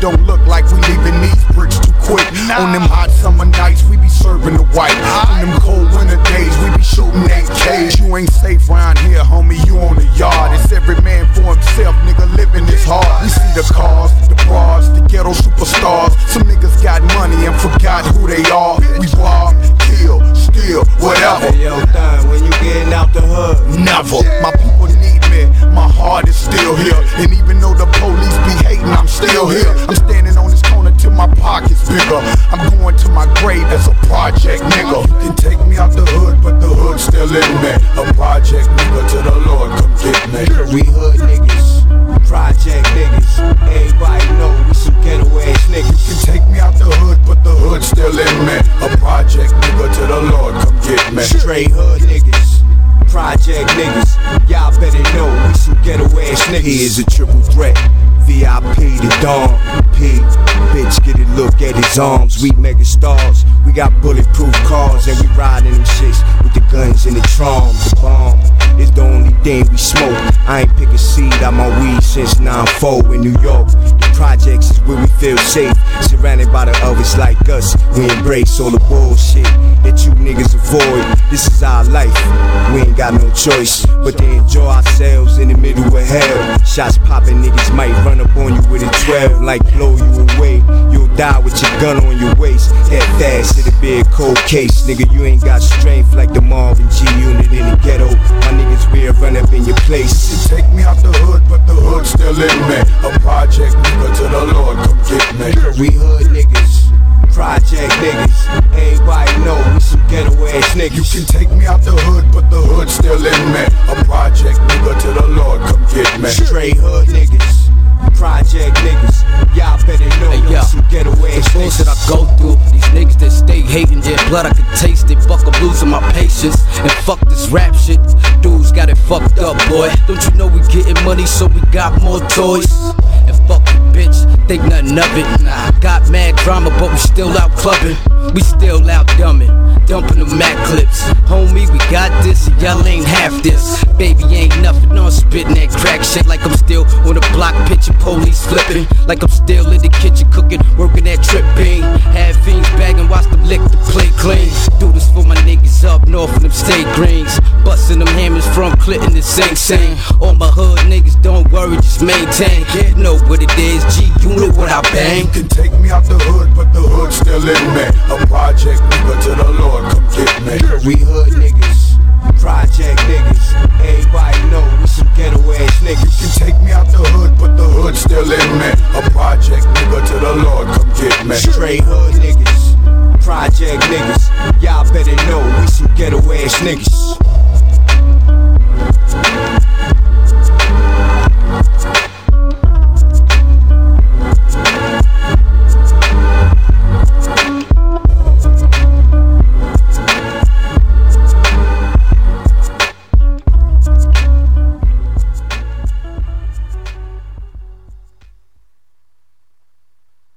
don't look like we leaving these bricks too quick. On them hot summer nights, we be serving the white. On them cold winter days, we be shooting AKs. You ain't safe round here, homie, you on the yard. It's every man for himself, nigga, living is hard. We see the cars, the bras, the ghetto superstars. Some niggas got money and forgot who they are. We rob, kill, steal, whatever. Hey, yo, Don, when you getting out the hood? Never. My people need me, my heart is still here. And even though the police be hating, I'm still here. I'm standing on this corner till my pocket's bigger. I'm going to my grave as a project nigga. You can take me out the hood, but the hood's still in me. A project nigga, to the Lord, come get me. We hood niggas, project niggas. Everybody know we some ghetto ass niggas. You can take me out the hood, but the hood's still in me. A project nigga, to the Lord, come get me. Straight hood niggas, project niggas. Y'all better know we some ghetto ass niggas. He is a triple threat, VIP to Don P. Bitch, get a look at his arms. We mega stars. We got bulletproof cars and we riding them shits with the guns in the trunk. The bomb is the only thing we smoke. I ain't pick a seed out my weed since 9-4 in New York. The projects is where we feel safe, surrounded by the others like us. We embrace all the bullshit that you niggas avoid. This is our life, we ain't got no choice but to enjoy ourselves in the middle of hell. Shots popping, niggas might run up on you with a 12, like blow you away. You'll die with your gun on your waist. That fast, it'll be a cold case. Nigga, you ain't got strength like the Marvin G unit in the ghetto. My niggas will run up in your place. You take me out the hood, but the hood's still in me. A project nigga, to the Lord, come get me. We hood niggas, project niggas. Everybody know we some ghetto ass niggas. You can take me out the hood, but the hood's still in me. A project nigga, to the Lord, come get me. Straight hood niggas, project niggas. Y'all better know we some ghetto ass niggas. The bullshit I go through, these niggas that stay hating, their blood I can taste it. Fuck, I'm losing my patience, and fuck this rap shit. Dudes got it fucked up, boy. Don't you know we getting money, so we got more toys? And fuck you, bitch, think nothing of it. Nah, got mad drama, but we still out clubbing. We still out dumbing, dumping the Mac clips. Homie, we got this, and y'all ain't half this. Baby, ain't nothing on spitting that crack shit. Like I'm still on the block pitching, police flipping. Like I'm still in the kitchen cooking, working that trip bean. Have fiends bagging, watch them lick the plate clean. Do this for my niggas up north of them state greens. Busting them hammers from Clinton to Sing Sing. All my hood niggas, don't worry, just maintain. You know what it is, G, you know what I bang. You can take me out the hood, but the hood's still in me. A project nigga, to the Lord, come get me. We hood niggas, project niggas. Everybody know we some ghetto ass niggas. You can take me out the hood, but the hood's still in me. A project nigga, to the Lord, come get me. Straight hood niggas, project niggas. Y'all better know we some ghetto ass niggas.